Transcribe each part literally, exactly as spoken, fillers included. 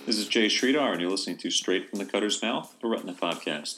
This is Jay Sridhar, and you're listening to Straight from the Cutter's Mouth, a Retina podcast.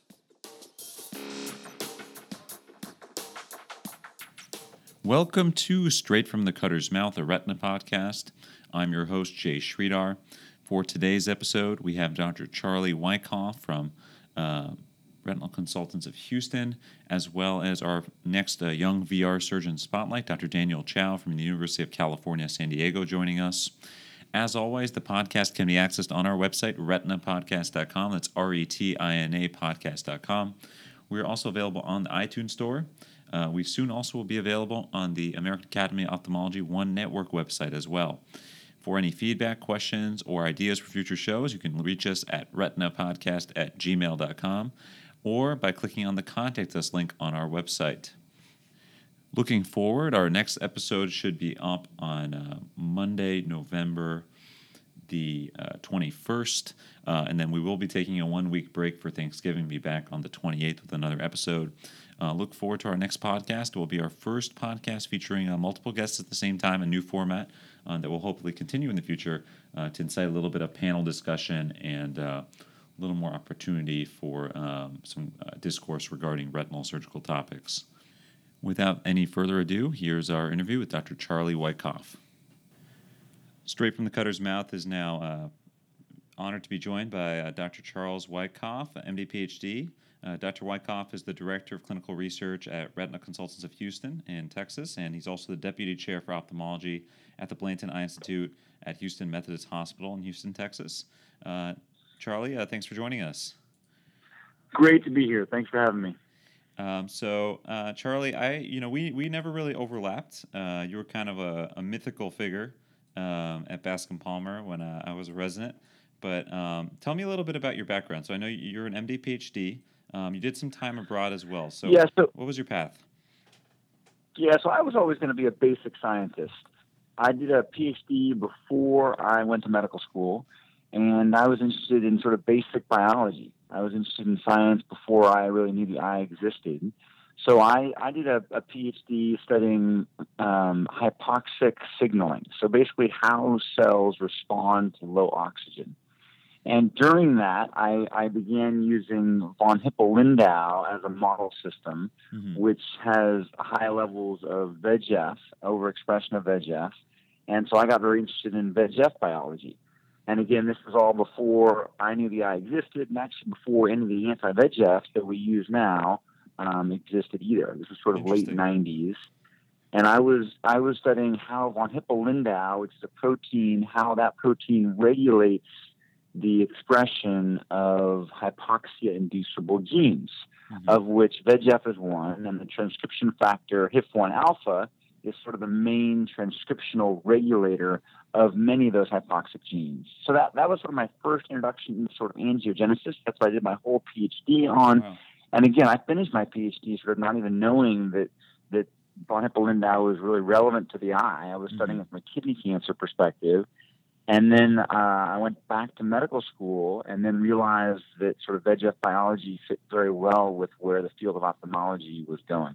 Welcome to Straight from the Cutter's Mouth, a Retina podcast. I'm your host, Jay Sridhar. For today's episode, we have Doctor Charlie Wyckoff from uh, Retinal Consultants of Houston, as well as our next uh, young V R surgeon spotlight, Doctor Daniel Chow from the University of California, San Diego, joining us. As always, the podcast can be accessed on our website, retina podcast dot com. That's R E T I N A podcast dot com. We're also available on the iTunes Store. Uh, we soon also will be available on the American Academy of Ophthalmology One Network website as well. For any feedback, questions, or ideas for future shows, you can reach us at retinapodcast at gmail dot com or by clicking on the Contact Us link on our website. Looking forward, our next episode should be up on uh, Monday, November the uh, twenty-first, uh, and then we will be taking a one-week break for Thanksgiving, be back on the twenty-eighth with another episode. Uh, look forward to our next podcast. It will be our first podcast featuring uh, multiple guests at the same time, a new format uh, that will hopefully continue in the future uh, to incite a little bit of panel discussion and uh, a little more opportunity for um, some uh, discourse regarding retinal surgical topics. Without any further ado, here's our interview with Doctor Charlie Wyckoff. Straight from the Cutter's Mouth is now uh, honored to be joined by uh, Doctor Charles Wyckoff, M D, P H D. Uh, Doctor Wyckoff is the Director of Clinical Research at Retina Consultants of Houston in Texas, and he's also the Deputy Chair for Ophthalmology at the Blanton Eye Institute at Houston Methodist Hospital in Houston, Texas. Uh, Charlie, uh, thanks for joining us. Great to be here. Thanks for having me. Um, so, uh, Charlie, I, you know, we, we never really overlapped. Uh, you were kind of a, a mythical figure um, at Bascom Palmer when uh, I was a resident. But um, tell me a little bit about your background. So I know you're an M D, P H D. Um, you did some time abroad as well. So, yeah, so what was your path? Yeah, so I was always going to be a basic scientist. I did a P H D before I went to medical school, and I was interested in sort of basic biology. I was interested in science before I really knew the eye existed. So I, I did a, a P H D studying um, hypoxic signaling, so basically how cells respond to low oxygen. And during that, I, I began using von Hippel-Lindau as a model system, mm-hmm. which has high levels of V E G F, overexpression of V E G F. And so I got very interested in V E G F biology. And again, this was all before I knew the eye existed, and actually before any of the anti-V E G Fs that we use now um, existed either. This was sort of late nineties. And I was I was studying how von Hippel-Lindau, which is a protein, how that protein regulates the expression of hypoxia-inducible genes, mm-hmm. of which V E G F is one, and the transcription factor H I F one alpha is sort of the main transcriptional regulator of many of those hypoxic genes. So that, that was sort of my first introduction to sort of angiogenesis. That's what I did my whole P H D on. Wow. And again, I finished my P H D sort of not even knowing that that von Hippel-Lindau was really relevant to the eye. I was mm-hmm. studying it from a kidney cancer perspective. And then uh, I went back to medical school and then realized that sort of V E G F biology fit very well with where the field of ophthalmology was going.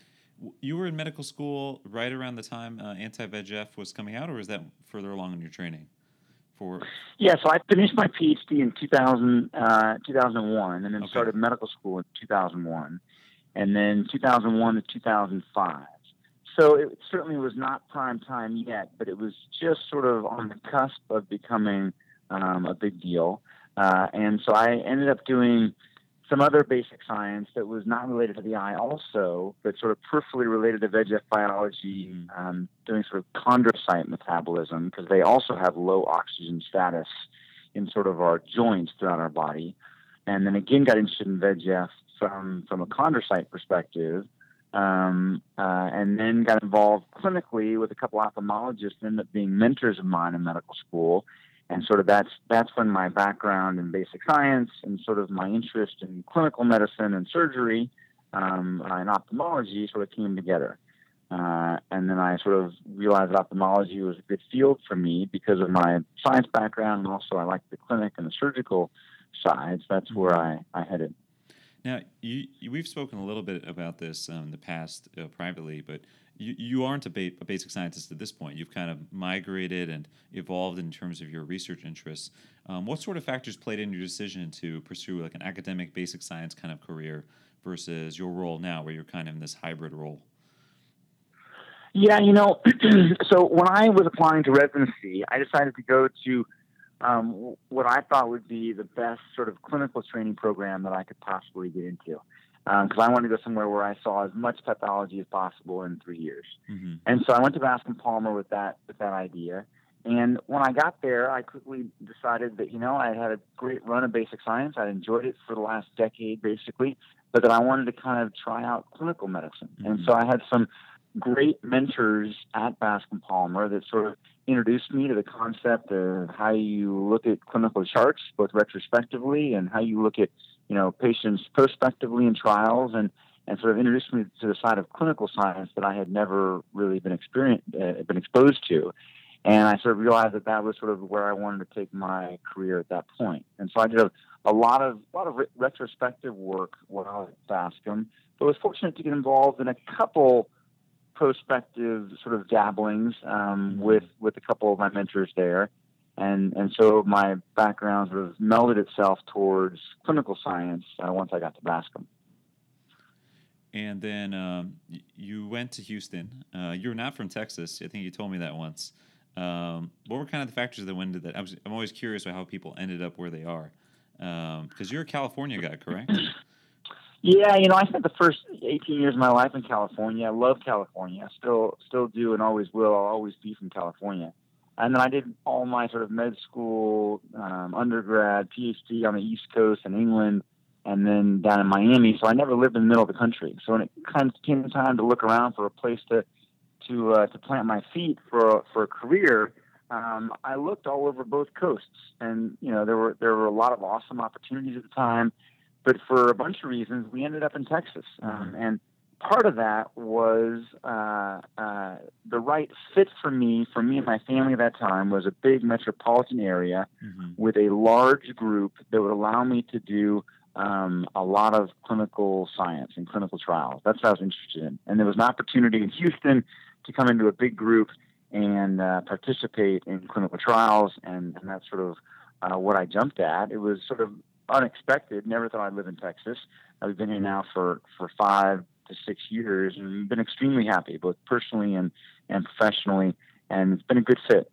You were in medical school right around the time uh, anti-V E G F was coming out, or was that further along in your training? For Yeah, so I finished my P H D in two thousand, uh, two thousand one and then okay. started medical school in two thousand one, and then two thousand one to two thousand five. So it certainly was not prime time yet, but it was just sort of on the cusp of becoming um, a big deal. Uh, and so I ended up doing some other basic science that was not related to the eye also, but sort of peripherally related to V E G F biology, um, doing sort of chondrocyte metabolism, because they also have low oxygen status in sort of our joints throughout our body. And then again got interested in V E G F from, from a chondrocyte perspective. Um, uh, and then got involved clinically with a couple ophthalmologists and ended up being mentors of mine in medical school. And sort of that's that's when my background in basic science and sort of my interest in clinical medicine and surgery um, uh, and ophthalmology sort of came together. Uh, and then I sort of realized that ophthalmology was a good field for me because of my science background, and also I liked the clinic and the surgical sides. That's where I, I headed. Now, you, we've spoken a little bit about this um, in the past uh, privately, but you, you aren't a, ba- a basic scientist at this point. You've kind of migrated and evolved in terms of your research interests. Um, what sort of factors played in your decision to pursue like an academic basic science kind of career versus your role now, where you're kind of in this hybrid role? Yeah, you know, so when I was applying to residency, I decided to go to um, what I thought would be the best sort of clinical training program that I could possibly get into. Because um, I wanted to go somewhere where I saw as much pathology as possible in three years. Mm-hmm. And so I went to Bascom Palmer with that with that idea. And when I got there, I quickly decided that, you know, I had a great run of basic science. I'd enjoyed it for the last decade, basically, but that I wanted to kind of try out clinical medicine. Mm-hmm. And so I had some great mentors at Bascom Palmer that sort of introduced me to the concept of how you look at clinical charts, both retrospectively and how you look at, you know, patients prospectively in trials, and, and sort of introduced me to the side of clinical science that I had never really been experienced, uh, been exposed to. And I sort of realized that that was sort of where I wanted to take my career at that point. And so I did a, a lot of a lot of re- retrospective work while I was at Bascom, but was fortunate to get involved in a couple prospective sort of dabblings um, with with a couple of my mentors there, and and so my background sort of melded itself towards clinical science uh, once I got to Bascom. And then um, y- you went to Houston. Uh, you're not from Texas. I think you told me that once. Um, what were kind of the factors that went into that? I was, I'm always curious about how people ended up where they are, because um, you're a California guy, correct? Yeah, you know, I spent the first eighteen years of my life in California. I love California. I still still do and always will. I'll always be from California. And then I did all my sort of med school, um, undergrad, PhD on the East Coast in England, and then down in Miami. So I never lived in the middle of the country. So when it kind of came time to look around for a place to to uh, to plant my feet for for a career, um, I looked all over both coasts. And you know, there were there were a lot of awesome opportunities at the time. But for a bunch of reasons, we ended up in Texas. Um, and part of that was uh, uh, the right fit for me, for me and my family at that time, was a big metropolitan area mm-hmm. with a large group that would allow me to do um, a lot of clinical science and clinical trials. That's what I was interested in. And there was an opportunity in Houston to come into a big group and uh, participate in clinical trials, and, and that's sort of uh, what I jumped at. It was sort of unexpected. Never thought I'd live in Texas. I've been here now for, for five to six years and been extremely happy, both personally and, and professionally, and it's been a good fit.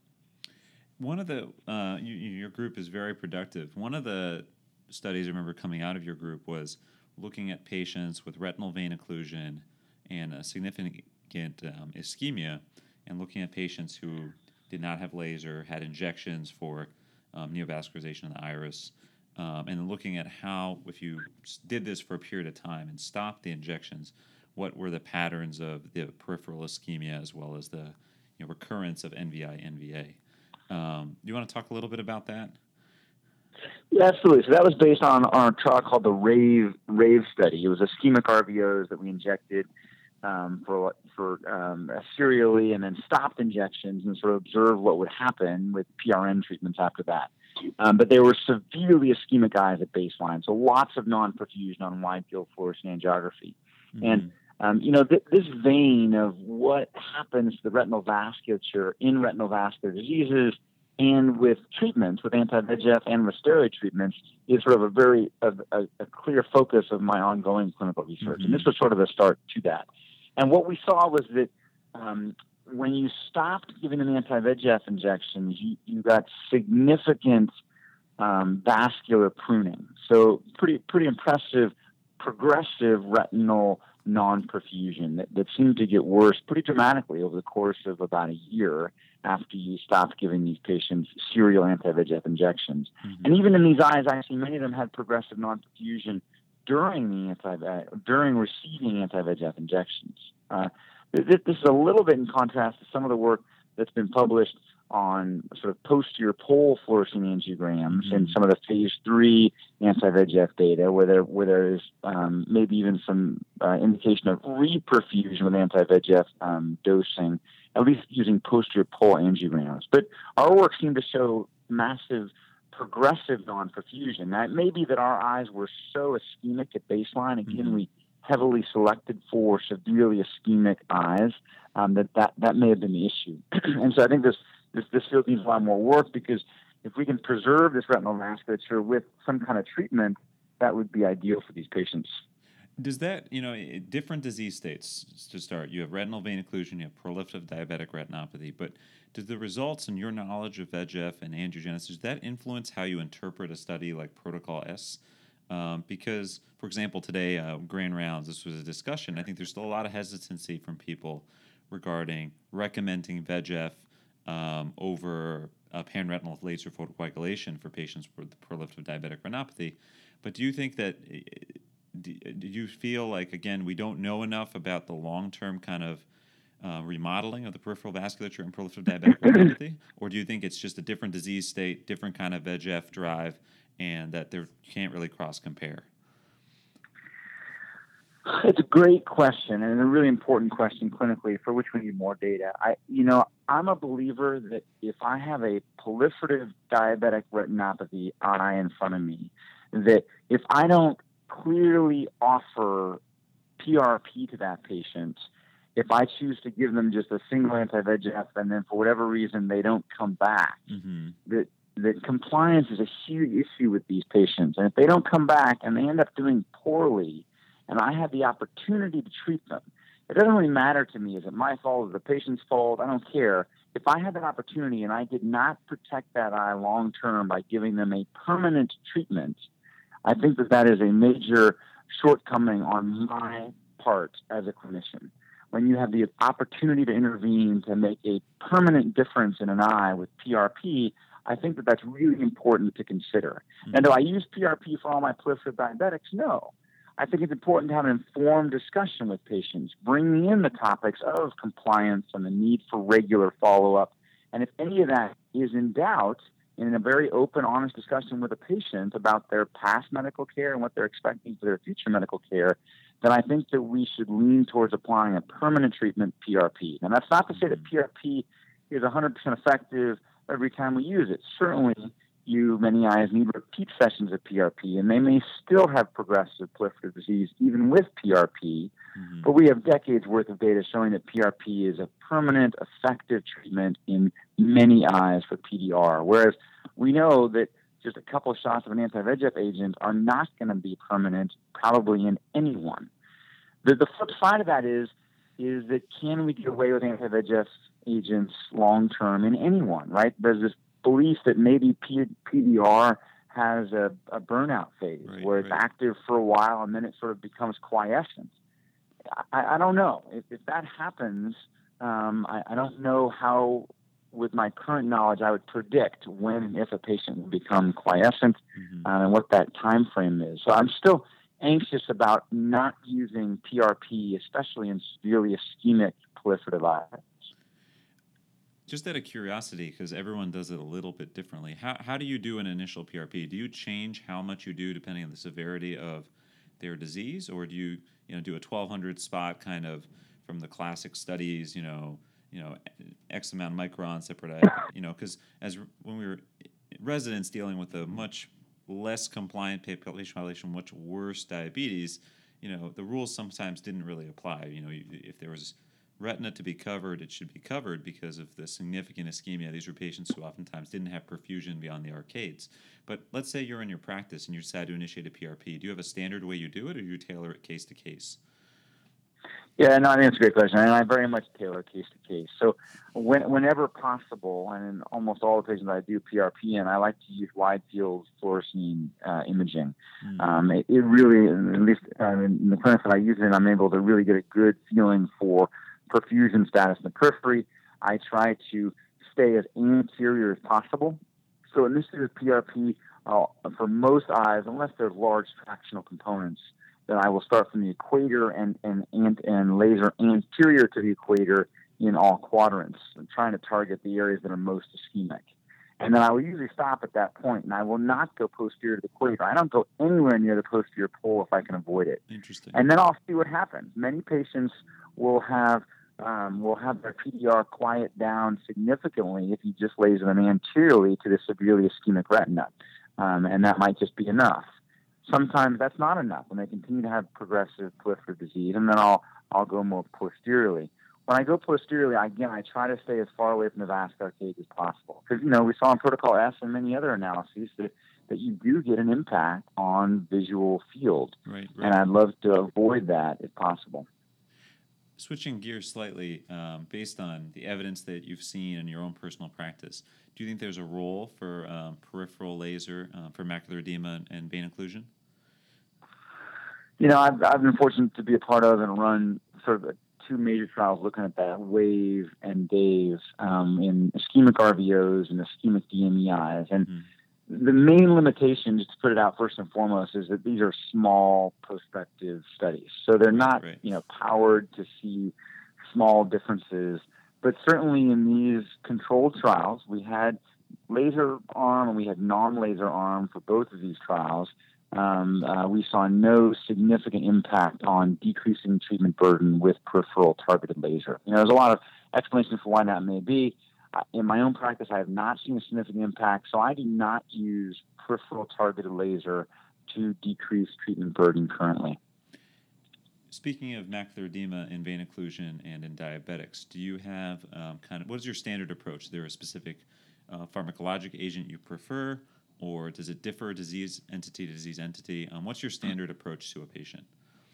One of the, uh, you, your group is very productive. One of the studies I remember coming out of your group was looking at patients with retinal vein occlusion and a significant um, ischemia, and looking at patients who did not have laser, had injections for um, neovascularization of the iris. Um, and looking at how, if you did this for a period of time and stopped the injections, what were the patterns of the peripheral ischemia as well as the you know, recurrence of N V I, N V A. Um, do you want to talk a little bit about that? Yeah, absolutely. So that was based on, on a trial called the RAVE RAVE study. It was ischemic R V Os that we injected um, for for um, serially, and then stopped injections and sort of observed what would happen with P R N treatments after that. Um, but they were severely ischemic guys at baseline, so lots of non-perfusion on wide field fluorescein angiography. Mm-hmm. And, um, you know, th- this vein of what happens to the retinal vasculature in retinal vascular diseases and with treatments, with anti-V E G F and with steroid treatments, is sort of a very a, a, a clear focus of my ongoing clinical research. Mm-hmm. And this was sort of the start to that. And what we saw was that um, when you stopped giving them anti-V E G F injections, you, you got significant um, vascular pruning. So pretty pretty impressive progressive retinal non-perfusion that, that seemed to get worse pretty dramatically over the course of about a year after you stopped giving these patients serial anti-V E G F injections. Mm-hmm. And even in these eyes, actually, many of them had progressive non-perfusion during the anti during receiving anti-V E G F injections. Uh, this, this is a little bit in contrast to some of the work that's been published on sort of posterior pole fluorescein angiograms mm-hmm. and some of the phase three anti-V E G F data, where there where there is um, maybe even some uh, indication of reperfusion with anti-V E G F um, dosing, at least using posterior pole angiograms. But our work seemed to show massive progressive non-perfusion. Now, it may be that our eyes were so ischemic at baseline. Again, mm-hmm. we heavily selected for severely ischemic eyes, um, that, that that may have been the issue. And so I think this, this this field needs a lot more work, because if we can preserve this retinal vasculature with some kind of treatment, that would be ideal for these patients. Does that, you know, different disease states to start? You have retinal vein occlusion, you have proliferative diabetic retinopathy, but does the results and your knowledge of V E G F and angiogenesis, does that influence how you interpret a study like Protocol S? Um, because, for example, today, uh, Grand Rounds, this was a discussion. I think there's still a lot of hesitancy from people regarding recommending V E G F um, over uh, panretinal laser photocoagulation for patients with proliferative diabetic retinopathy. But do you think that... Do, do you feel like, again, we don't know enough about the long-term kind of uh, remodeling of the peripheral vasculature and proliferative diabetic retinopathy? Or do you think it's just a different disease state, different kind of V E G F drive, and that there can't really cross-compare? It's a great question, and a really important question clinically, for which we need more data. I, you know, I'm a believer that if I have a proliferative diabetic retinopathy eye in front of me, that if I don't clearly offer P R P to that patient, if I choose to give them just a single anti-V E G F and then for whatever reason they don't come back, mm-hmm. that that compliance is a huge issue with these patients. And if they don't come back and they end up doing poorly, and I have the opportunity to treat them, it doesn't really matter to me. Is it my fault? Is it the patient's fault? I don't care. If I had that opportunity and I did not protect that eye long term by giving them a permanent treatment, I think that that is a major shortcoming on my part as a clinician. When you have the opportunity to intervene to make a permanent difference in an eye with P R P, I think that that's really important to consider. Mm-hmm. And do I use P R P for all my proliferative diabetics? No. I think it's important to have an informed discussion with patients, bringing in the topics of compliance and the need for regular follow-up. And if any of that is in doubt, in a very open, honest discussion with a patient about their past medical care and what they're expecting for their future medical care, then I think that we should lean towards applying a permanent treatment, P R P. And that's not to say that P R P is one hundred percent effective every time we use it. Certainly, you, many eyes, need repeat sessions of P R P, and they may still have progressive proliferative disease even with P R P, mm-hmm. but we have decades worth of data showing that P R P is a permanent, effective treatment in many eyes for P D R, whereas we know that just a couple of shots of an anti-V E G F agent are not going to be permanent, probably in anyone. The, the flip side of that is, is that can we get away with anti-V E G F agents long-term in anyone, right? There's this belief that maybe P- PDR has a, a burnout phase right, where it's right. active for a while and then it sort of becomes quiescent. I, I don't know. If, if that happens, um, I, I don't know how, with my current knowledge, I would predict when and if a patient will become quiescent mm-hmm. uh, and what that time frame is. So I'm still anxious about not using P R P, especially in severely ischemic proliferative eyes. Just out of curiosity, because everyone does it a little bit differently, how how do you do an initial P R P? Do you change how much you do depending on the severity of their disease, or do you you know do a twelve hundred spot kind of from the classic studies, you know you know X amount of microns separate, you know because as when we were residents dealing with a much less compliant population, population much worse diabetes, you know the rules sometimes didn't really apply. You know if there was retina to be covered, it should be covered because of the significant ischemia. These were patients who oftentimes didn't have perfusion beyond the arcades. But let's say you're in your practice and you decide to initiate a P R P. Do you have a standard way you do it, or do you tailor it case to case? Yeah, no, I think it's a great question, and I very much tailor case to case. So when, whenever possible, and in almost all the patients I do P R P in, I like to use wide field fluorescein uh, imaging. Mm. Um, it, it really, at least uh, in the clinic that I use it in, I'm able to really get a good feeling for perfusion status in the periphery. I try to stay as anterior as possible. So in this is P R P, uh, for most eyes, unless there's large fractional components, then I will start from the equator and, and, and, and laser anterior to the equator in all quadrants, and trying to target the areas that are most ischemic. And then I will usually stop at that point, and I will not go posterior to the equator. I don't go anywhere near the posterior pole if I can avoid it. Interesting. And then I'll see what happens. Many patients will have um, will have their P D R quiet down significantly if you just laser them anteriorly to the severely ischemic retina, um, and that might just be enough. Sometimes that's not enough, and they continue to have progressive proliferative disease, and then I'll I'll go more posteriorly. When I go posteriorly, again, I try to stay as far away from the vascular cage as possible, because you know we saw in Protocol S and many other analyses that, that you do get an impact on visual field, right, right. and I'd love to avoid that if possible. Switching gears slightly, um, based on the evidence that you've seen in your own personal practice, do you think there's a role for um, peripheral laser uh, for macular edema and vein occlusion? You know, I've, I've been fortunate to be a part of and run sort of two major trials looking at that, WAVE and DAVE, um, in ischemic R V Os and ischemic D M E Is. And mm-hmm. The main limitation, just to put it out first and foremost, is that these are small prospective studies. So they're not, right. you know, powered to see small differences. But certainly in these controlled trials, we had laser arm and we had non-laser arm for both of these trials. Um, uh, we saw no significant impact on decreasing treatment burden with peripheral targeted laser. You know, there's a lot of explanations for why that may be. In my own practice, I have not seen a significant impact, so I do not use peripheral targeted laser to decrease treatment burden currently. Speaking of macular edema in vein occlusion and in diabetics, do you have um, kind of, what is your standard approach? Is there a specific uh, pharmacologic agent you prefer, or does it differ disease entity to disease entity? Um, what's your standard approach to a patient?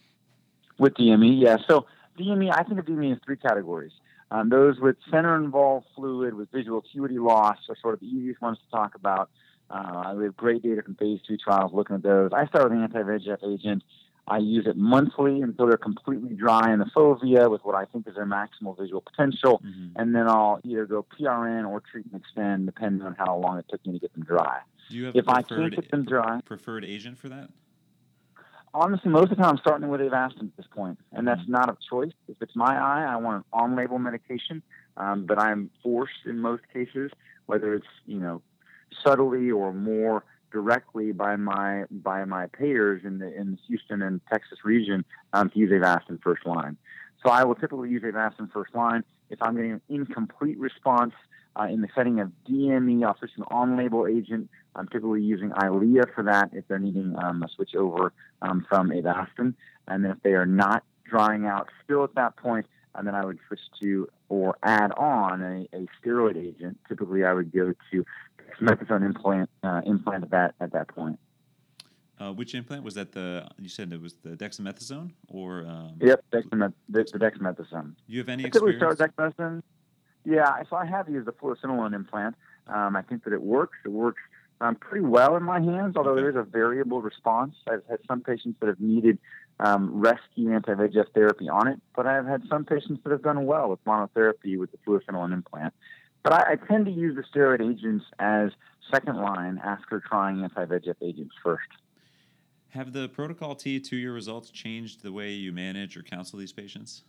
With D M E, yeah. So D M E, I think of D M E in three categories. Um, those with center-involved fluid with visual acuity loss are sort of the easiest ones to talk about. Uh, we have great data from phase two trials looking at those. I start with an anti-V E G F agent. I use it monthly until they're completely dry in the fovea with what I think is their maximal visual potential, mm-hmm. and then I'll either go P R N or treat and extend depending on how long it took me to get them dry. Do you have if preferred, I can't get them dry, preferred agent for that? Honestly, most of the time I'm starting with Avastin at this point, and that's not a choice. If it's my eye, I want an on-label medication, um, but I'm forced in most cases, whether it's you know subtly or more directly by my by my payers in the in the Houston and Texas region um, to use Avastin first line. So I will typically use Avastin first line if I'm getting an incomplete response. Uh, in the setting of D M E, I'll switch to an on-label agent. I'm typically using Eylea for that if they're needing um, a switch over um, from Avastin. And then if they are not drying out still at that point, and then I would switch to or add on a, a steroid agent. Typically, I would go to dexamethasone implant uh, implant at that at that point. Uh, which implant was that? The you said it was the dexamethasone or? Um, yep, dexameth- the, the dexamethasone. Do you have any I typically experience? start dexamethasone. Yeah, so I have used the fluocinolone implant. Um, I think that it works. It works um, pretty well in my hands, although okay. there is a variable response. I've had some patients that have needed um, rescue anti-V E G F therapy on it, but I've had some patients that have done well with monotherapy with the fluocinolone implant. But I, I tend to use the steroid agents as second line after trying anti-V E G F agents first. Have the Protocol T two-year results changed the way you manage or counsel these patients?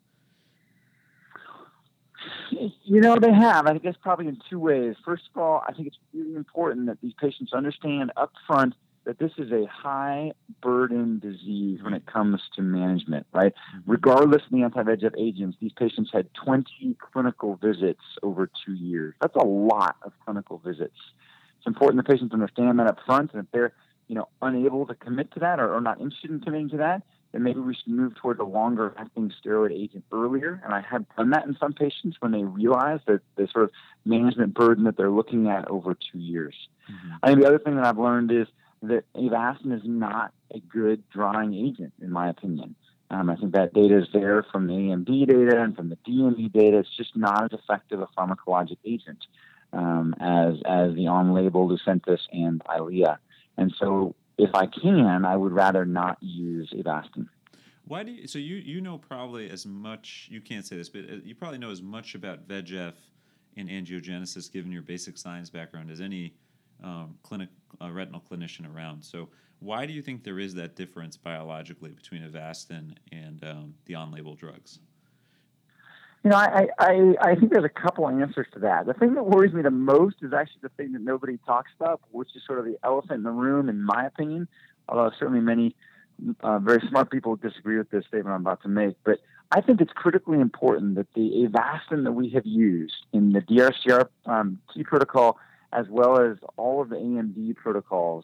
You know, they have. I guess probably in two ways. First of all, I think it's really important that these patients understand up front that this is a high burden disease when it comes to management, right? Mm-hmm. Regardless of the anti-V E G F agents, these patients had twenty clinical visits over two years. That's a lot of clinical visits. It's important that patients understand that up front, and if they're, you know, unable to commit to that or, or not interested in committing to that, then maybe we should move towards a longer-acting steroid agent earlier. And I have done that in some patients when they realize that the sort of management burden that they're looking at over two years. Mm-hmm. I think the other thing that I've learned is that Avastin is not a good drying agent, in my opinion. Um, I think that data is there from the A M D data and from the D M E data. It's just not as effective a pharmacologic agent um, as as the on-label Lucentis and Eylea. And so if I can, I would rather not use Avastin. Why do you, so you, you know probably as much, you can't say this, but you probably know as much about V E G F and angiogenesis, given your basic science background, as any um, clinic uh, retinal clinician around. So why do you think there is that difference biologically between Avastin and um, the on-label drugs? You know, I, I, I think there's a couple answers to that. The thing that worries me the most is actually the thing that nobody talks about, which is sort of the elephant in the room, in my opinion, although certainly many uh, very smart people disagree with this statement I'm about to make. But I think it's critically important that the Avastin that we have used in the D R C R um, T protocol, as well as all of the A M D protocols,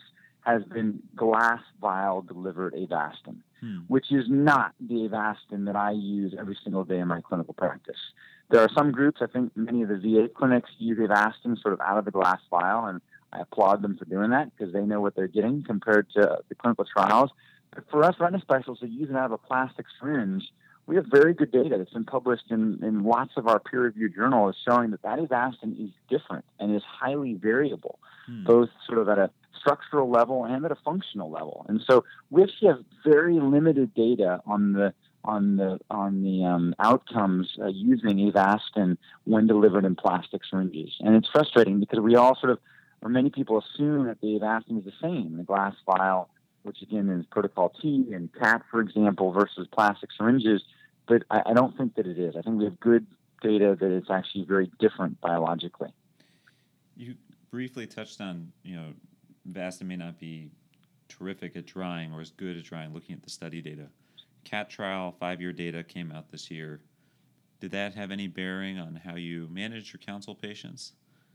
has been glass vial delivered Avastin, Hmm. which is not the Avastin that I use every single day in my clinical practice. There are some groups, I think many of the V A clinics use Avastin sort of out of the glass vial, and I applaud them for doing that because they know what they're getting compared to the clinical trials. But for us retina specialists that use it out of a plastic syringe, we have very good data that's been published in, in lots of our peer-reviewed journals showing that that Avastin is different and is highly variable, Hmm. both sort of at a structural level and at a functional level. And so we actually have very limited data on the on the on the um, outcomes uh, using Avastin when delivered in plastic syringes. And it's frustrating because we all sort of, or many people assume that the Avastin is the same, the glass vial, which again is Protocol T and C A T, for example, versus plastic syringes. But I, I don't think that it is. I think we have good data that it's actually very different biologically. You briefly touched on, you know, Avastin may not be terrific at drying or as good at drying, looking at the study data. C A T trial, five-year data came out this year. Did that have any bearing on how you manage or counsel patients?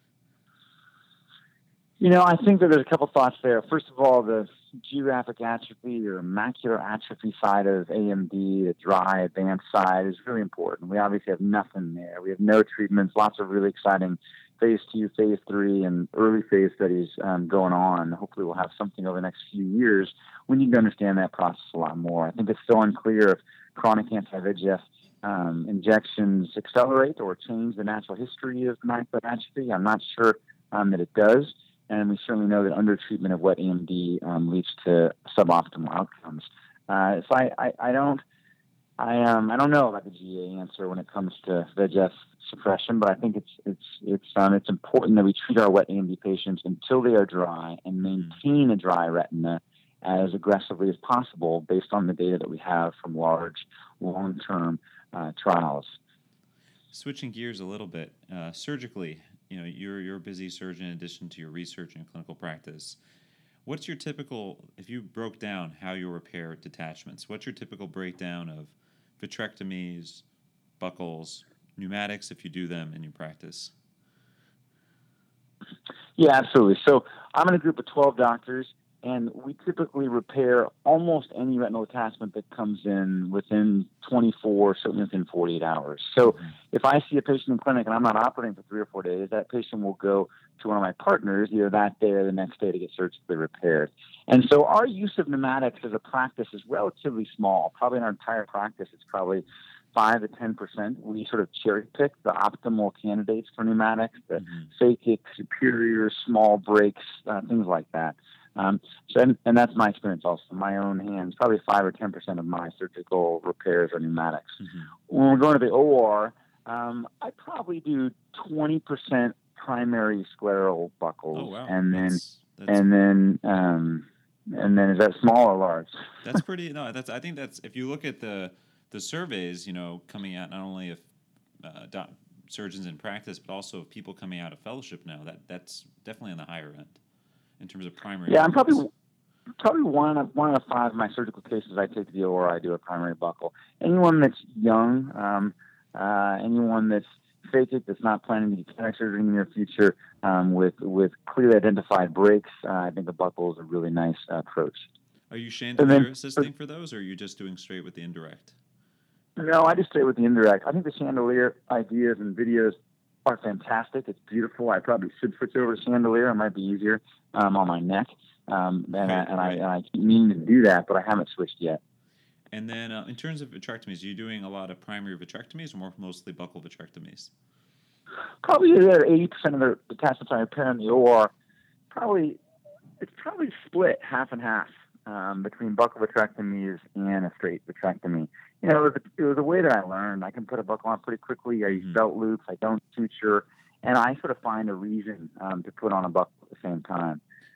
You know, I think that there's a couple thoughts there. First of all, the geographic atrophy or macular atrophy side of A M D, the dry advanced side, is really important. We obviously have nothing there. We have no treatments, lots of really exciting phase two, phase three, and early phase studies um, going on. Hopefully we'll have something over the next few years. We need to understand that process a lot more. I think it's still unclear if chronic anti-V E G F um, injections accelerate or change the natural history of macular atrophy. I'm not sure um, that it does. And we certainly know that undertreatment of wet A M D um, leads to suboptimal outcomes. Uh, so I, I, I don't, I um, I don't know about the G A answer when it comes to V E G F suppression, but I think it's it's it's um, it's important that we treat our wet A M D patients until they are dry and maintain a dry retina as aggressively as possible based on the data that we have from large, long-term uh, trials. Switching gears a little bit, uh, surgically. You know, you're you're a busy surgeon in addition to your research and clinical practice. What's your typical, if you broke down how you repair detachments, what's your typical breakdown of vitrectomies, buckles, pneumatics, if you do them in your practice? Yeah, absolutely. So I'm in a group of twelve doctors, and we typically repair almost any retinal attachment that comes in within twenty-four, certainly within forty-eight hours. So mm-hmm. if I see a patient in clinic and I'm not operating for three or four days, that patient will go to one of my partners either that day or the next day to get surgically repaired. And so our use of pneumatics as a practice is relatively small. Probably in our entire practice, it's probably five to ten percent. We sort of cherry pick the optimal candidates for pneumatics, the mm-hmm. phakic, superior, small breaks, uh, things like that. Um, so, and, and that's my experience also. In my own hands, probably five or ten percent of my surgical repairs are pneumatics. Mm-hmm. When we're going to the O R, um, I probably do twenty percent primary scleral buckles, oh, wow. and then that's, that's... and then um, and then is that small or large? That's pretty. No, that's. I think that's. If you look at the the surveys, you know, coming out not only of uh, doc, surgeons in practice, but also of people coming out of fellowship now, that that's definitely on the higher end in terms of primary. Yeah, buckles. I'm probably probably one of one of five of my surgical cases I take to the O R, I do a primary buckle. Anyone that's young, um, uh, anyone that's phakic, that's not planning to do cataract surgery in the near future, um, with with clearly identified breaks, uh, I think a buckle is a really nice uh, approach. Are you chandelier then, assisting for those, or are you just doing straight with the indirect? No, I just stay with the indirect. I think the chandelier ideas and videos are fantastic. It's beautiful. I probably should switch over to chandelier. It might be easier um, on my neck. Um, and, right, I, and, right. I, and I keep meaning to do that, but I haven't switched yet. And then uh, in terms of vitrectomies, are you doing a lot of primary vitrectomies or more mostly buccal vitrectomies? Probably eighty percent of the attachments I repair in the O R, probably, it's probably split half and half. Um, between buccal vitrectomies and a straight vitrectomy. You know, it was, a, it was a way that I learned. I can put a buckle on pretty quickly. I use mm-hmm. belt loops. I don't suture. And I sort of find a reason um, to put on a buckle at the same time.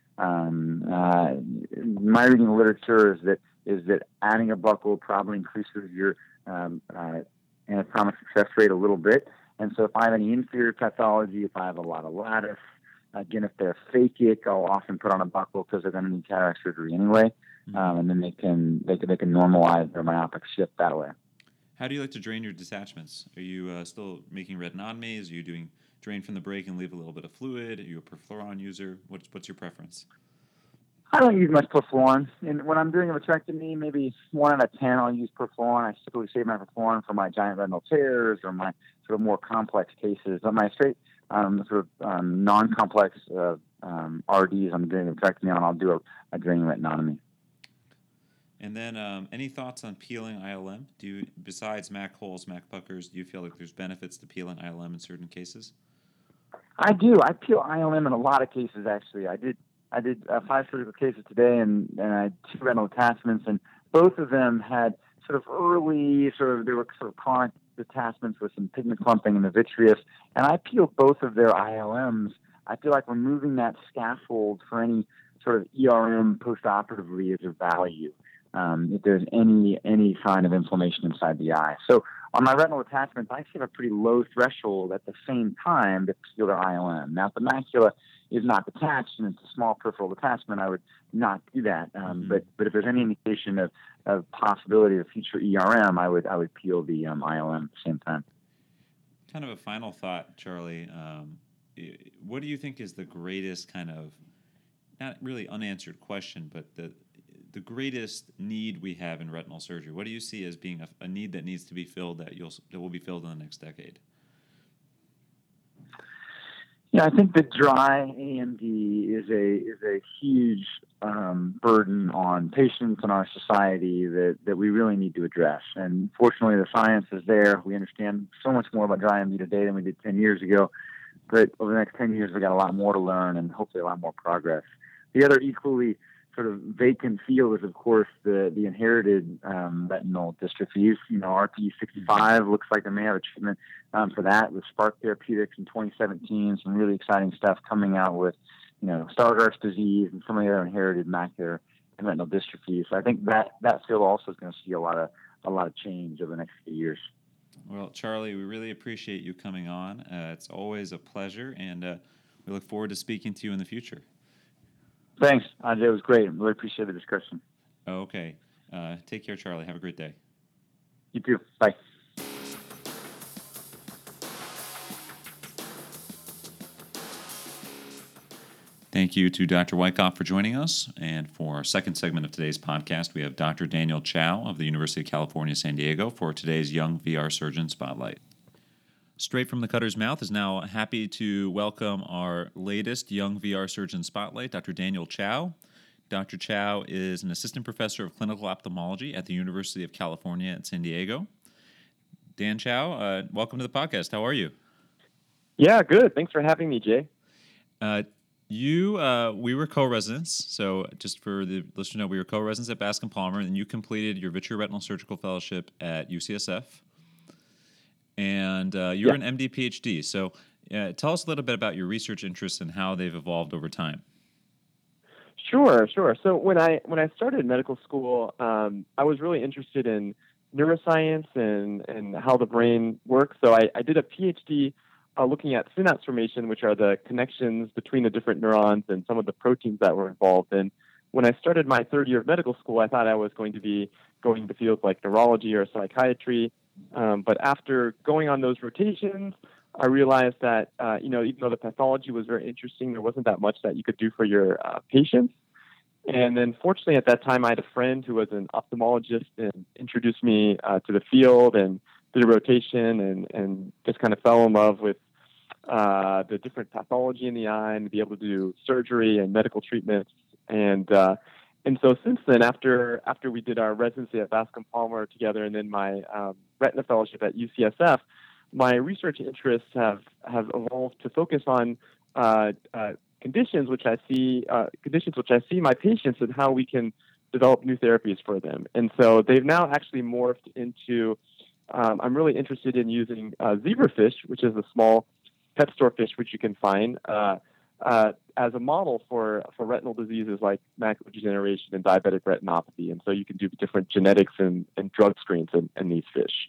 Um, uh, my reading of literature is that is that adding a buckle probably increases your um, uh, anatomic success rate a little bit. And so if I have any inferior pathology, if I have a lot of lattice, again, if they're phakic, I'll often put on a buckle because they're going to need cataract surgery anyway, mm-hmm. um, and then they can they can they can normalize their myopic shift that way. How do you like to drain your detachments? Are you uh, still making retinotomies? Are you doing drain from the break and leave a little bit of fluid? Are you a perfluoron user? What's what's your preference? I don't use much Perfluorine. And when I'm doing a vitrectomy, maybe one out of ten I'll use Perfluorine. I typically save my Perfluorine for my giant retinal tears or my sort of more complex cases. But my straight um, sort of um, non-complex uh, um, R Ds I'm doing a vitrectomy on, I'll do a, a draining retinotomy. And then, um, any thoughts on peeling I L M? Do you, besides MAC holes, MAC puckers, do you feel like there's benefits to peeling I L M in certain cases? I do. I peel I L M in a lot of cases, actually. I did I did uh, five surgical cases today, and, and I had two retinal attachments, and both of them had sort of early, sort of, they were sort of chronic detachments with some pigment clumping in the vitreous, and I peeled both of their I L Ms. I feel like removing that scaffold for any sort of E R M postoperatively is of value. Um, if there's any any sign of inflammation inside the eye. So on my retinal attachments, I actually have a pretty low threshold at the same time to peel their I L M. Now, if the macula is not detached and it's a small peripheral detachment, I would not do that. Um, mm-hmm. But but if there's any indication of, of possibility of future E R M, I would I would peel the um, I L M at the same time. Kind of a final thought, Charlie. Um, what do you think is the greatest kind of, not really unanswered question, but the the greatest need we have in retinal surgery? What do you see as being a, a need that needs to be filled that you'll that will be filled in the next decade? Yeah, I think that dry A M D is a is a huge um, burden on patients and our society that, that we really need to address. And fortunately, the science is there. We understand so much more about dry A M D today than we did ten years ago. But over the next ten years, we've got a lot more to learn and hopefully a lot more progress. The other equally sort of vacant field is, of course, the the inherited um, retinal dystrophies. You know, R P E sixty-five looks like they may have a treatment um, for that with Spark Therapeutics in twenty seventeen. Some really exciting stuff coming out with, you know, Stargardt's disease and some of the other inherited macular and retinal dystrophies. So I think that that field also is going to see a lot of a lot of change over the next few years. Well, Charlie, we really appreciate you coming on. Uh, it's always a pleasure, and uh, we look forward to speaking to you in the future. Thanks, Ajay. It was great. I really appreciate the discussion. Okay. Uh, take care, Charlie. Have a great day. You too. Bye. Thank you to Doctor Wyckoff for joining us. And for our second segment of today's podcast, we have Doctor Daniel Chow of the University of California, San Diego for today's Young V R Surgeon Spotlight. Straight from the Cutter's Mouth is now happy to welcome our latest Young V R Surgeon Spotlight, Doctor Daniel Chow. Doctor Chow is an assistant professor of clinical ophthalmology at the University of California at San Diego. Dan Chow, uh, welcome to the podcast. How are you? Yeah, good. Thanks for having me, Jay. Uh, you, uh, we were co-residents. So just for the listener to know, we were co-residents at Bascom Palmer, and you completed your vitreoretinal surgical fellowship at U C S F. And uh, you're yeah. an M D P H D. So uh, tell us a little bit about your research interests and how they've evolved over time. Sure, sure. So when I when I started medical school, um, I was really interested in neuroscience and, and how the brain works. So I, I did a PhD uh, looking at synapse formation, which are the connections between the different neurons and some of the proteins that were involved. And when I started my third year of medical school, I thought I was going to be going to fields like neurology or psychiatry. Um, but after going on those rotations, I realized that, uh, you know, even though the pathology was very interesting, there wasn't that much that you could do for your uh, patients. And then fortunately at that time, I had a friend who was an ophthalmologist and introduced me uh, to the field and did a rotation and, and just kind of fell in love with uh, the different pathology in the eye and to be able to do surgery and medical treatments. And uh, And so since then, after after we did our residency at Bascom Palmer together and then my um, retina fellowship at U C S F, my research interests have, have evolved to focus on uh, uh, conditions which I see uh, conditions which I see my patients and how we can develop new therapies for them. And so they've now actually morphed into, um, I'm really interested in using uh, zebrafish, which is a small pet store fish which you can find, uh, uh, as a model for, for retinal diseases like macular degeneration and diabetic retinopathy. And so you can do different genetics and, and drug screens in, in these fish.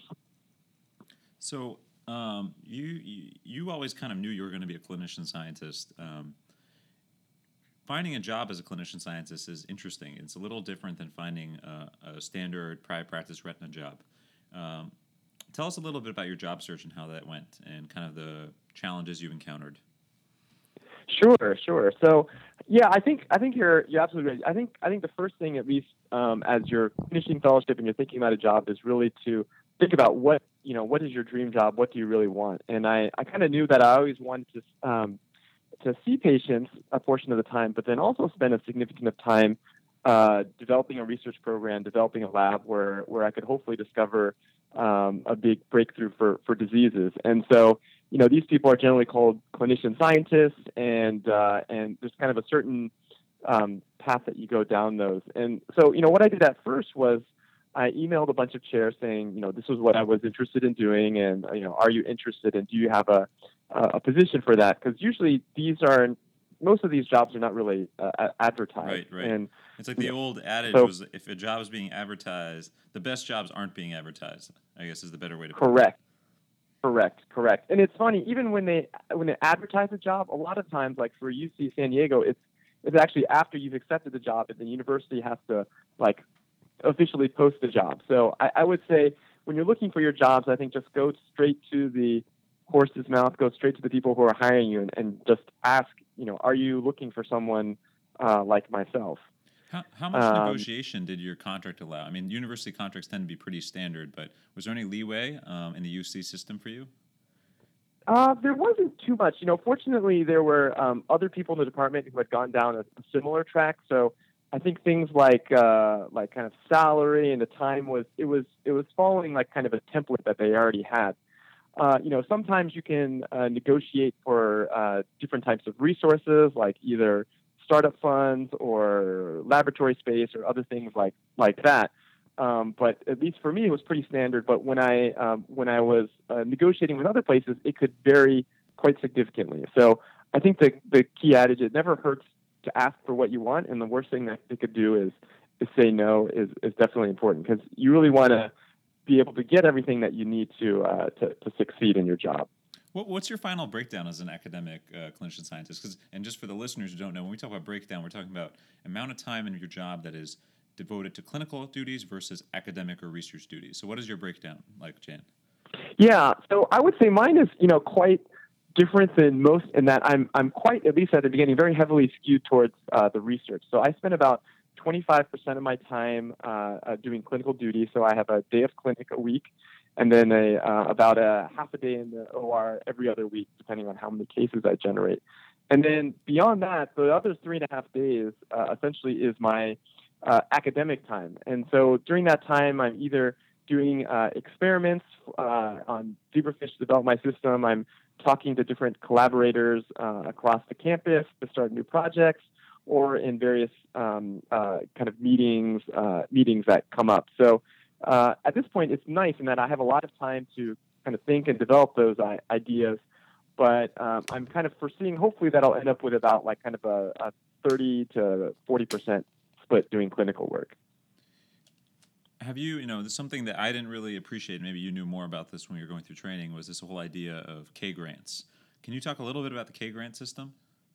So um, you, you you always kind of knew you were going to be a clinician scientist. Um, finding a job as a clinician scientist is interesting. It's a little different than finding a, a standard private practice retina job. Um, tell us a little bit about your job search and how that went and kind of the challenges you've encountered. Sure, sure. So, yeah, I think I think you're you're absolutely right. I think I think the first thing, at least um, as you're finishing fellowship and you're thinking about a job, is really to think about what you know what is your dream job, what do you really want. And I, I kind of knew that I always wanted to um, to see patients a portion of the time, but then also spend a significant of time uh, developing a research program, developing a lab where where I could hopefully discover um, a big breakthrough for for diseases. And so, you know, these people are generally called clinician scientists, and uh, and there's kind of a certain um, path that you go down those. And so, you know, what I did at first was I emailed a bunch of chairs saying, you know, this was what I was interested in doing, and you know, are you interested, and do you have a a position for that? Because usually these are most of these jobs are not really uh, advertised. Right, right. And it's like the old adage so, was, if a job is being advertised, the best jobs aren't being advertised, I guess is the better way to put it. Correct. Correct, correct. And it's funny, even when they when they advertise a job, a lot of times, like for U C San Diego, it's it's actually after you've accepted the job, and the university has to like officially post the job. So I, I would say when you're looking for your jobs, I think just go straight to the horse's mouth, go straight to the people who are hiring you, and, and just ask, you know, are you looking for someone uh, like myself? How, how much Um, negotiation did your contract allow? I mean, university contracts tend to be pretty standard, but was there any leeway um, in the U C system for you? Uh, there wasn't too much. You know, fortunately, there were um, other people in the department who had gone down a, a similar track. So I think things like uh, like kind of salary and the time was it was it was following like kind of a template that they already had. Uh, you know, sometimes you can uh, negotiate for uh, different types of resources, like either startup funds or laboratory space or other things like like that. Um, but at least for me, it was pretty standard. But when I um, when I was uh, negotiating with other places, it could vary quite significantly. So I think the the key adage: it never hurts to ask for what you want, and the worst thing that they could do is is say no. is is definitely important, because you really want to be able to get everything that you need to uh, to, to succeed in your job. What, what's your final breakdown as an academic uh, clinician scientist? 'Cause, and just for the listeners who don't know, when we talk about breakdown, we're talking about amount of time in your job that is devoted to clinical duties versus academic or research duties. So what is your breakdown like, Jan? Yeah, so I would say mine is, you know, quite different than most in that I'm I'm quite, at least at the beginning, very heavily skewed towards uh, the research. So I spend about twenty-five percent of my time uh, uh, doing clinical duty. So I have a day of clinic a week, and then a uh, about a half a day in the O R every other week, depending on how many cases I generate. And then beyond that, the other three and a half days uh, essentially is my uh, academic time. And so during that time, I'm either doing uh, experiments uh, on zebrafish to develop my system. I'm talking to different collaborators uh, across the campus to start new projects, or in various um, uh, kind of meetings, uh, meetings that come up. So uh, at this point, it's nice in that I have a lot of time to kind of think and develop those I- ideas. But um, I'm kind of foreseeing, hopefully, that I'll end up with about like kind of a, a thirty to forty percent split doing clinical work. Have you, you know, there's something that I didn't really appreciate, maybe you knew more about this when you were going through training, was this whole idea of K grants. Can you talk a little bit about the K grant system?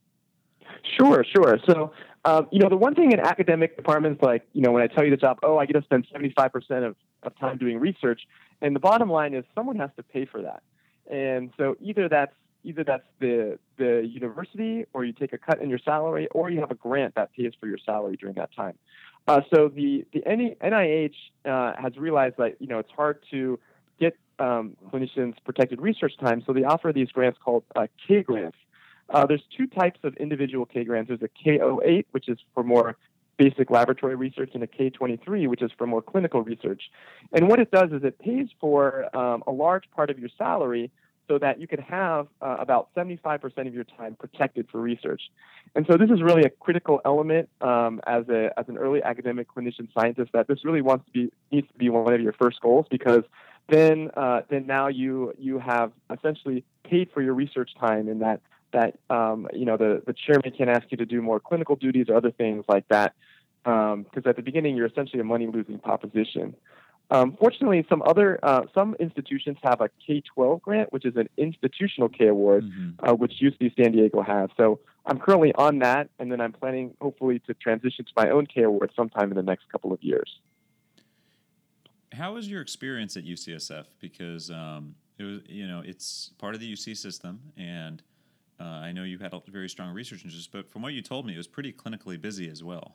Sure, sure. So, um, you know, the one thing in academic departments, like, you know, when I tell you the job, oh, I get to spend seventy-five percent of, of time doing research. And the bottom line is someone has to pay for that. And so either that's either that's the the university, or you take a cut in your salary, or you have a grant that pays for your salary during that time. Uh, so the the N I H uh, has realized that, you know, it's hard to get um, clinicians protected research time, so they offer these grants called uh, K grants. Uh, there's two types of individual K grants. There's a K oh eight, which is for more basic laboratory research, and a K twenty-three, which is for more clinical research. And what it does is it pays for um, a large part of your salary, so that you can have uh, about seventy-five percent of your time protected for research. And so this is really a critical element um, as a as an early academic clinician scientist, that this really wants to be needs to be one of your first goals, because then uh, then now you you have essentially paid for your research time, in that that um, you know the the chairman can ask you to do more clinical duties or other things like that, because um, at the beginning you're essentially a money losing proposition. Um, fortunately, some other uh, some institutions have a K twelve grant, which is an institutional K award, mm-hmm. uh, which U C San Diego has. So I'm currently on that, and then I'm planning hopefully to transition to my own K award sometime in the next couple of years. How was your experience at U C S F? Because um, it was, you know, it's part of the U C system, and Uh, I know you had a very strong research interest, but from what you told me, it was pretty clinically busy as well.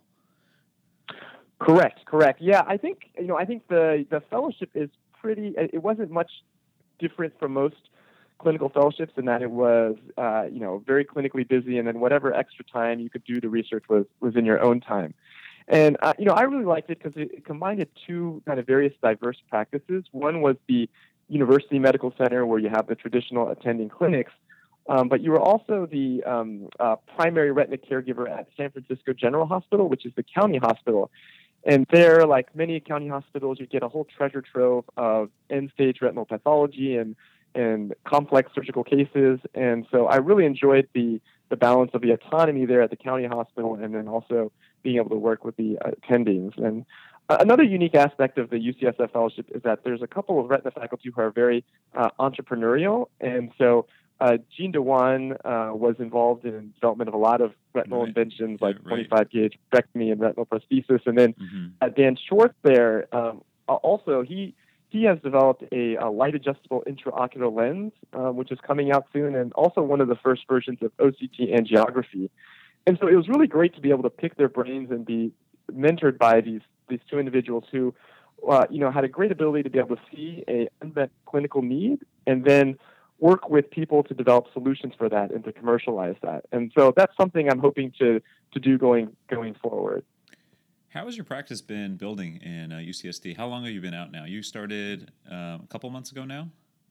Correct, correct. Yeah, I think you know I think the the fellowship is pretty. It wasn't much different from most clinical fellowships in that it was uh, you know very clinically busy, and then whatever extra time you could do to research was was in your own time. And uh, you know I really liked it because it, it combined two kind of various diverse practices. One was the University Medical Center where you have the traditional attending clinics. Um, but you were also the um, uh, primary retina caregiver at San Francisco General Hospital, which is the county hospital. And there, like many county hospitals, you get a whole treasure trove of end-stage retinal pathology and and complex surgical cases. And so I really enjoyed the the balance of the autonomy there at the county hospital, and then also being able to work with the uh, attendings. And uh, another unique aspect of the U C S F fellowship is that there's a couple of retina faculty who are very uh, entrepreneurial, and so. Uh, Jean Dewan uh, was involved in the development of a lot of retinal Right. inventions Yeah, like right. twenty-five gauge vitrectomy and retinal prosthesis. And then Mm-hmm. uh, Dan Schwartz there, um, also, he he has developed a, a light adjustable intraocular lens, uh, which is coming out soon, and also one of the first versions of O C T angiography. And so it was really great to be able to pick their brains and be mentored by these these two individuals who, uh, you know, had a great ability to be able to see a unmet clinical need and then work with people to develop solutions for that and to commercialize that. And so that's something I'm hoping to to do going going forward. How has your practice been building in uh, U C S D? How long have you been out now? You started um, a couple months ago now?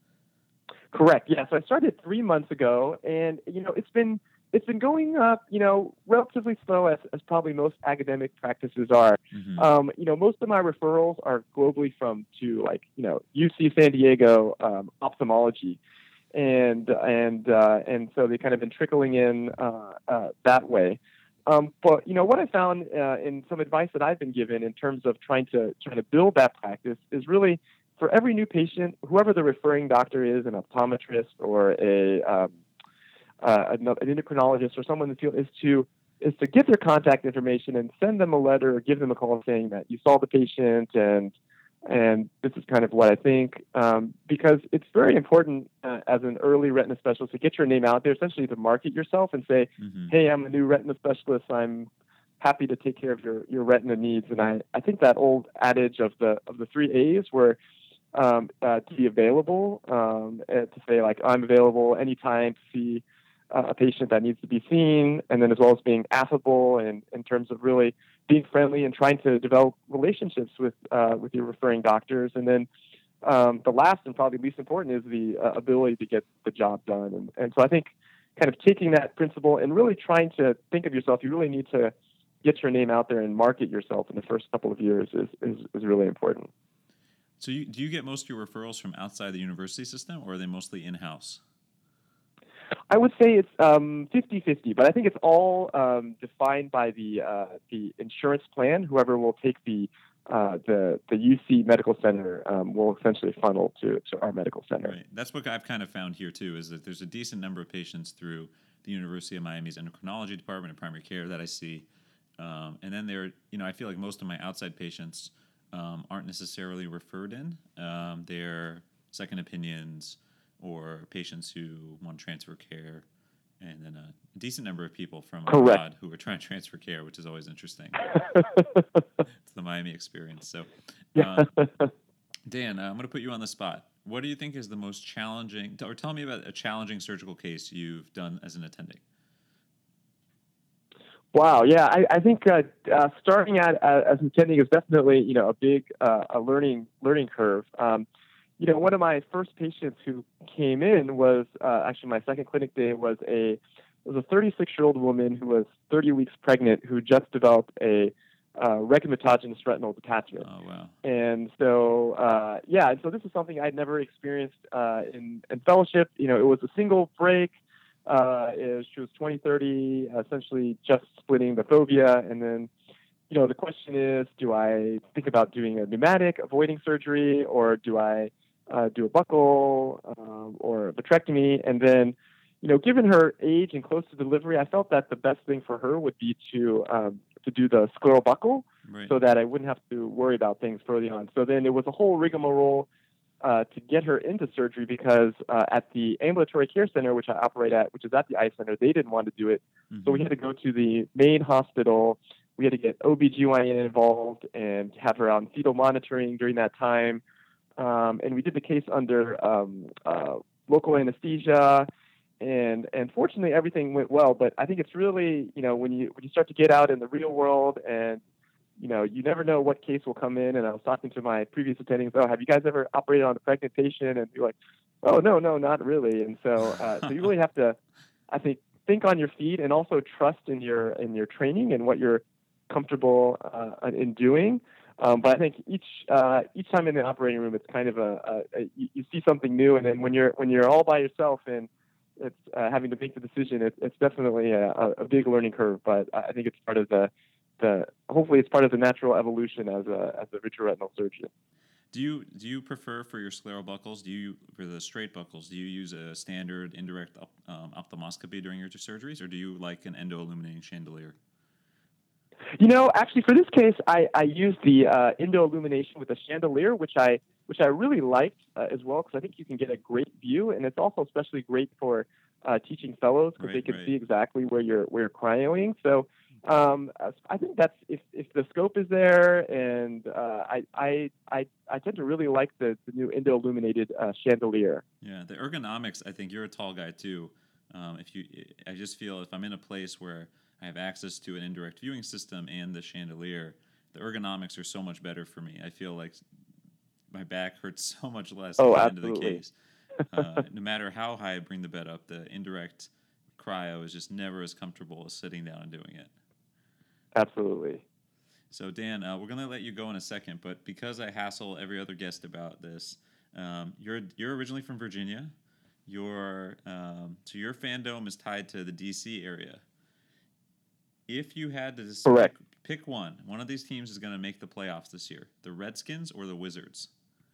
Correct. Yeah. So I started three months ago, and you know it's been it's been going up, you know, relatively slow as, as probably most academic practices are. Mm-hmm. Um, you know, most of my referrals are globally from to like you know U C San Diego um, ophthalmology. And and uh, and so they kind of been trickling in uh, uh, that way. Um, but you know what I found uh, in some advice that I've been given in terms of trying to trying to build that practice is really for every new patient, whoever the referring doctor is, an optometrist or a um, uh, an endocrinologist or someone in the field, is to is to get their contact information and send them a letter or give them a call saying that you saw the patient and and this is kind of what I think, um, because it's very important uh, as an early retina specialist to get your name out there, essentially to market yourself and say, Mm-hmm. hey, I'm a new retina specialist. I'm happy to take care of your, your retina needs. And I, I think that old adage of the of the three A's where um, uh, to be available, um, and to say like I'm available anytime to see uh, a patient that needs to be seen, and then as well as being affable and in terms of really being friendly and trying to develop relationships with uh, with your referring doctors. And then um, the last and probably least important is the uh, ability to get the job done. And, and so I think kind of taking that principle and really trying to think of yourself, you really need to get your name out there and market yourself in the first couple of years is, is, is really important. So you, do you get most of your referrals from outside the university system, or are they mostly in-house? I would say it's um, fifty-fifty, but I think it's all um, defined by the uh, the insurance plan. Whoever will take the uh, the the U C Medical Center um, will essentially funnel to, to our medical center. Right. That's what I've kind of found here too. Is that there's a decent number of patients through the University of Miami's endocrinology department and primary care that I see, um, and then there, you know, I feel like most of my outside patients um, aren't necessarily referred in. Um, they're second opinions, or patients who want to transfer care, and then a decent number of people from Correct. abroad who are trying to transfer care, which is always interesting. It's the Miami experience. So, uh, Dan, uh, I'm going to put you on the spot. What do you think is the most challenging, or tell me about a challenging surgical case you've done as an attending? Wow, yeah, I, I think uh, uh, starting out uh, as an attending is definitely you know a big uh, a learning learning curve. Um, You know, one of my first patients who came in was uh, actually my second clinic day was a was a thirty-six-year-old woman who was thirty weeks pregnant who just developed a uh, rhegmatogenous retinal detachment. Oh, wow. And so, uh, yeah, and so this is something I'd never experienced uh, in, in fellowship. You know, it was a single break. Uh, it, she was twenty thirty, essentially just splitting the fovea, and then you know, the question is, do I think about doing a pneumatic avoiding surgery, or do I uh, do a buckle um, or a vitrectomy? And then, you know, given her age and close to delivery, I felt that the best thing for her would be to um, to do the scleral buckle, Right. so that I wouldn't have to worry about things early on. So then it was a whole rigmarole uh, to get her into surgery because uh, at the ambulatory care center, which I operate at, which is at the eye center, they didn't want to do it. Mm-hmm. So we had to go to the main hospital. We had to get O B G Y N involved and have her on fetal monitoring during that time. Um, and we did the case under um, uh, local anesthesia. And and fortunately, everything went well. But I think it's really, you know, when you when you start to get out in the real world, and you know, you never know what case will come in. And I was talking to my previous attendings. Oh, have you guys ever operated on a pregnant patient? And you're like, oh no, no, not really. And so uh, so you really have to, I think, think on your feet and also trust in your in your training and what you're comfortable uh, in doing. Um, but I think each uh, each time in the operating room, it's kind of a, a, a you, you see something new. And then when you're when you're all by yourself and it's uh, having to make the decision. It, it's definitely a, a big learning curve, but I think it's part of the, the hopefully it's part of the natural evolution as a as a vitreoretinal surgeon. Do you do you prefer for your scleral buckles? Do you for the straight buckles? Do you use a standard indirect op, um, ophthalmoscopy during your surgeries, or do you like an endo-illuminating chandelier? You know, actually, for this case, I, I used the uh, endo-illumination with a chandelier, which I which I really liked uh, as well, because I think you can get a great view, and it's also especially great for uh, teaching fellows because right, they can right. see exactly where you're where you're cryoing. So um, I think that's if, if the scope is there, and uh, I, I I I tend to really like the, the new endo-illuminated uh, chandelier. Yeah, the ergonomics. I think you're a tall guy too. Um, if you, I just feel if I'm in a place where I have access to an indirect viewing system and the chandelier, the ergonomics are so much better for me. I feel like my back hurts so much less oh, at the absolutely. end of the case. Uh, no matter how high I bring the bed up, the indirect cryo is just never as comfortable as sitting down and doing it. Absolutely. So, Dan, uh, we're going to let you go in a second, but because I hassle every other guest about this, um, you're you're originally from Virginia. Your um, so your fandom is tied to the D C area. If you had to just pick, pick one, one of these teams is going to make the playoffs this year: the Redskins or the Wizards.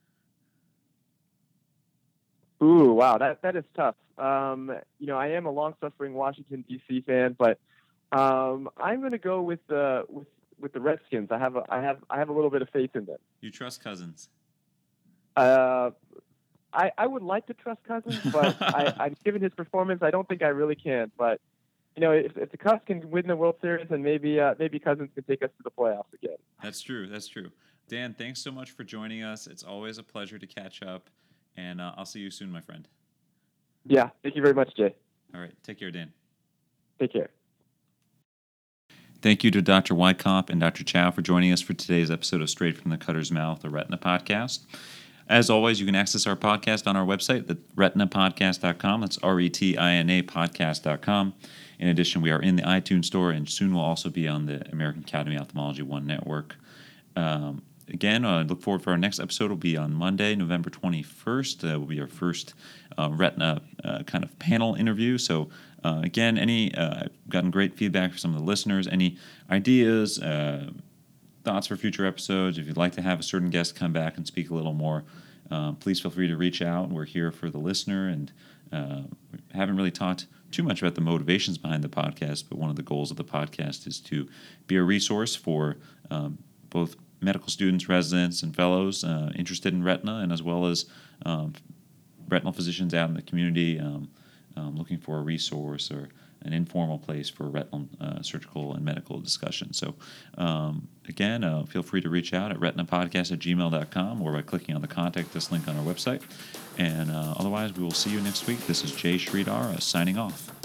Ooh, wow, that that is tough. Um, you know, I am a long-suffering Washington D C fan, but um, I'm going to go with the with with the Redskins. I have a, I have I have a little bit of faith in them. You trust Cousins? Uh, I I would like to trust Cousins, but I, I'm given his performance, I don't think I really can. But you know, if, if the Cubs can win the World Series, then maybe uh, maybe Cousins can take us to the playoffs again. That's true. That's true. Dan, thanks so much for joining us. It's always a pleasure to catch up, and uh, I'll see you soon, my friend. Yeah, thank you very much, Jay. All right, take care, Dan. Take care. Thank you to Doctor Wyckoff and Doctor Chow for joining us for today's episode of Straight from the Cutter's Mouth, a Retina podcast. As always, you can access our podcast on our website, the retina podcast dot com. That's R E T I N A podcast dot com. In addition, we are in the iTunes Store, and soon we'll also be on the American Academy of Ophthalmology One Network. Um, again, I uh, look forward for our next episode. Will be on Monday, November twenty-first. Uh, will be our first uh, Retina uh, kind of panel interview. So, uh, again, any uh, I've gotten great feedback from some of the listeners. Any ideas, uh, thoughts for future episodes? If you'd like to have a certain guest come back and speak a little more, uh, please feel free to reach out. We're here for the listener, and uh, we haven't really talked too much about the motivations behind the podcast, but one of the goals of the podcast is to be a resource for um, both medical students, residents, and fellows uh, interested in retina, and as well as um, retinal physicians out in the community um, um, looking for a resource or an informal place for retinal uh, surgical and medical discussion. So, um, again, uh, feel free to reach out at retina podcast at gmail dot com or by clicking on the contact us link on our website. And uh, otherwise, we will see you next week. This is Jay Sridhar uh, signing off.